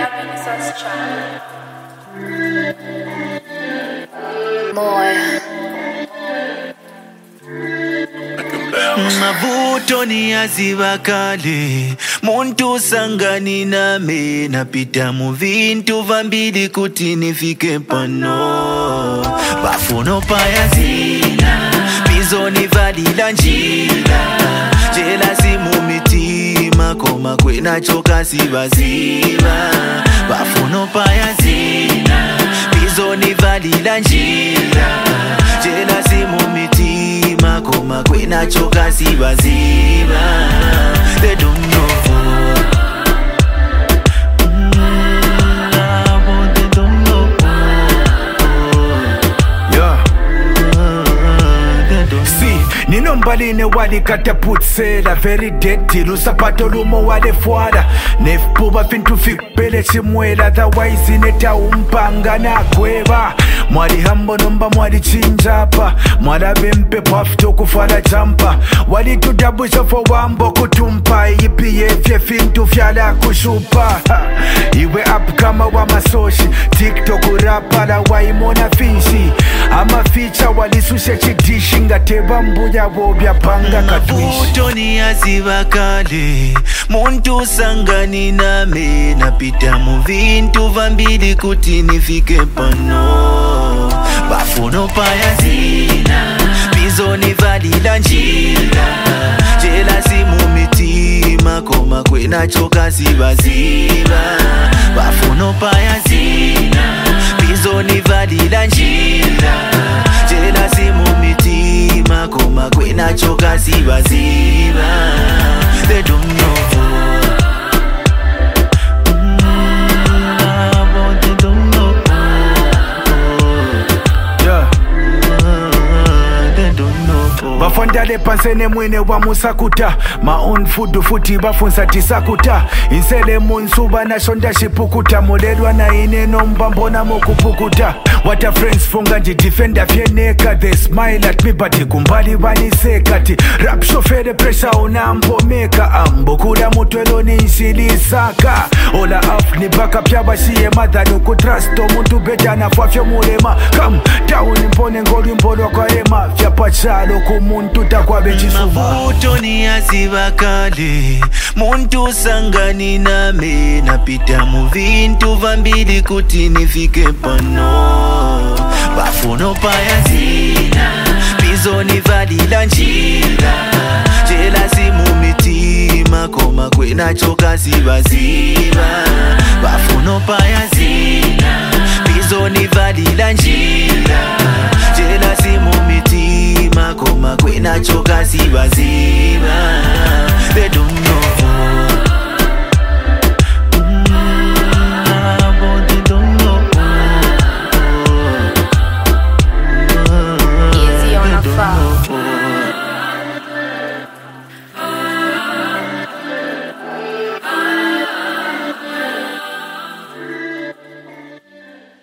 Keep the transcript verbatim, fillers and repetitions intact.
Mavuto ni aziva kale, muntu sangani name, napita mu vintu vambili kuti nifike pano. Bafuno paya zina, bizoni valila njila, jealousy mu mitima, koma kwena choka sibaziba. Bafuno paya zina, bizoni valila njila, jealousy mu mitima, koma kwena choka sibaziba. They don't know. Nino mbaline wali kataputsela very dirty lusapato lumo wale fuada nefpuba fintu fikpele chimwela otherwise ineta umpanga na kweba mwali hambo nomba mwali chinjapa mwala bempe pafto kufala jampa wali tudabusha fo wambo kutumpa ipi yefye fintu fyala kushupa ha. Iwe up kama wa masoshi TikTok rapala waimona finshi ama feature wali sushe chidishi ngateba mbuya wobya panga katwishi. Mavuto ni aziva kale, muntu sangani name, napita mu vintu vambili kuti nifike pano. Bafuno paya zina, bizoni valila njila, jealousy mu mitima, koma kwena choka sibaziba. Bafuno paya zina, bizoni valila njila, jealousy mu mitima, koma kwena choka sibaziba. They don't know. Bafondale pansene mwene wa musakuta ma own food futi bafunsa tisakuta insele munsuba na shonda shipukuta modelwa na ineno mbambona mokupukuta what a friends funga nji defender fyeneka they smile at me but kumbali baniseka ti rap shofere pressure unambo meka ambo kula mutwelo ni nsilisaka ola af ni baka pya bashiye madhano kutrust omuntu beja na fafyo mulema come down mpone ngoli mbolo kwa ema fya pachalo kumuntu takwabe chisuva. Mavuto ni aziva kale, muntu sangani name, napita mu vintu vambili kuti nifike pano. Bafuno paya zina, bizoni valila njila, jealousy mu mitima, koma kwena choka sibaziba. Bafuno paya zina, bizoni valila njila, jealousy mu mitima, koma kwena choka sibaziba. They don't know.